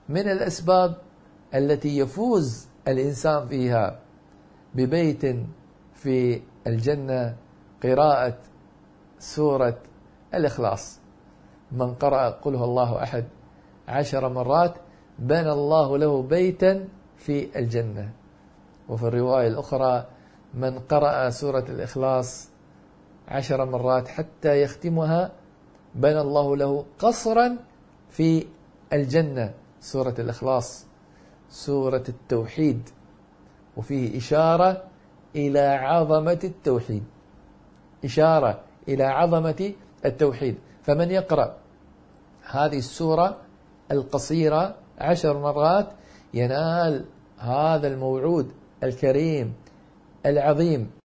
من الأسباب التي يفوز الإنسان فيها ببيت في الجنة قراءة سورة الإخلاص. من قرأ قل هو الله أحد 10 مرات بنى الله له بيتا في الجنة. وفي الرواية الأخرى من قرأ سورة الإخلاص 10 مرات حتى يختمها بنى الله له قصرا في الجنة. سورة الإخلاص سورة التوحيد، وفيه إشارة إلى عظمة التوحيد، إشارة إلى عظمة التوحيد. فمن يقرأ هذه السورة القصيرة 10 مرات ينال هذا الموعود الكريم العظيم.